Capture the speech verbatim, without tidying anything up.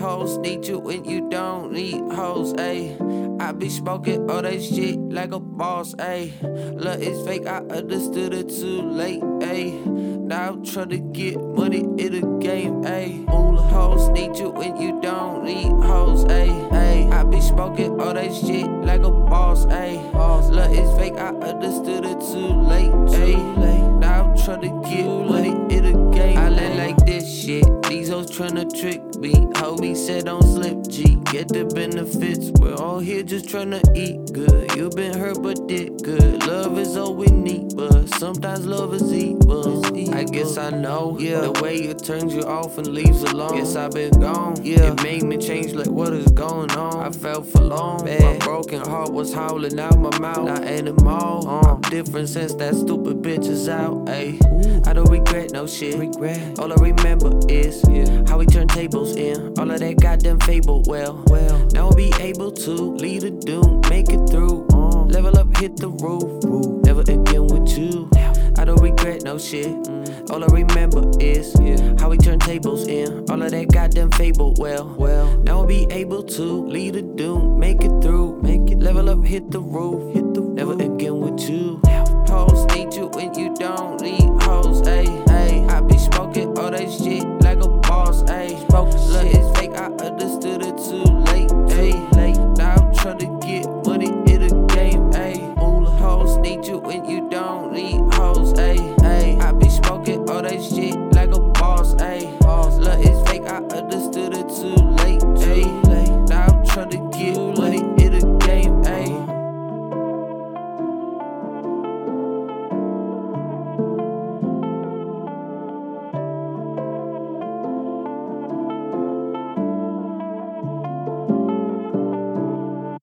hoes need you when you don't need hoes, ayy. I be smoking all that shit like a boss, ayy. Love is fake, I understood it too late, ayy. Now I'm trying to get money in the game, ayy. All hoes need you when you don't need hoes, ayy. Ayy, I be smoking all that shit like a boss, ayy. Love is fake, I understood it too late, ayy. Now I'm trying to get money in the game. I let like this shit. These hoes tryna trick me. Homie said don't slip G. Get the benefits. We're all here just tryna eat good. You been hurt but did good. Love is all we need, but sometimes love is evil. I guess I know, yeah. The way it turns you off and leaves alone. Guess I been gone, yeah. It made me change like what is going on. I felt for long, bad. My broken heart was howling out my mouth. Not anymore. Uh, I'm different since that stupid bitch is out, ayy. I don't regret no shit. Regret. All I remember is yeah. How we turn tables in. All of that goddamn fable. Well, well. Now I'll be able to lead a doom, make it through. Uh, level up, hit the roof. Roof. Never again with you. I don't regret no shit. Mm. All I remember is yeah. How we turn tables in. All of that goddamn fable. Well, well. Now I'll be able to lead a doom, make it through. Make it level up, hit the roof. Hit the roof. Never again with you. Hoes need you when you don't need hoes, ayy.